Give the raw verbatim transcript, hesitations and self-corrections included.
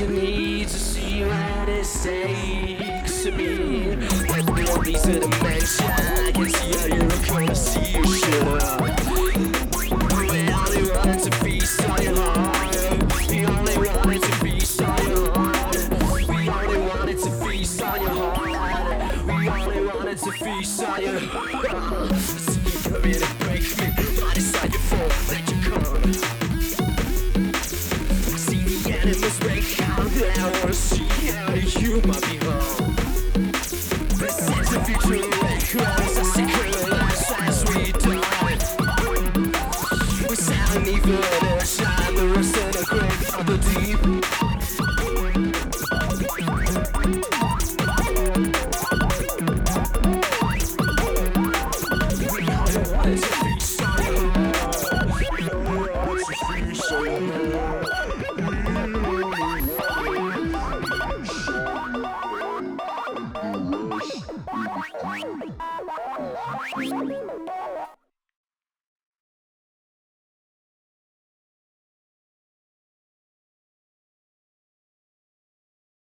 you need to see what it takes to me. When we all these dimensions, I can see how you're gonna see your shit up. We only wanted to feast on your heart. We only wanted to feast on your heart. We only wanted to feast on your heart. We only wanted to feast on your heart. See you come in and break me. I decide you fall, let you come. See the enemies break out. I wanna see how you might be home. Present the future records. I see her lives as we die. We sound evil and shine the rest in the grave of the deep. Thank you.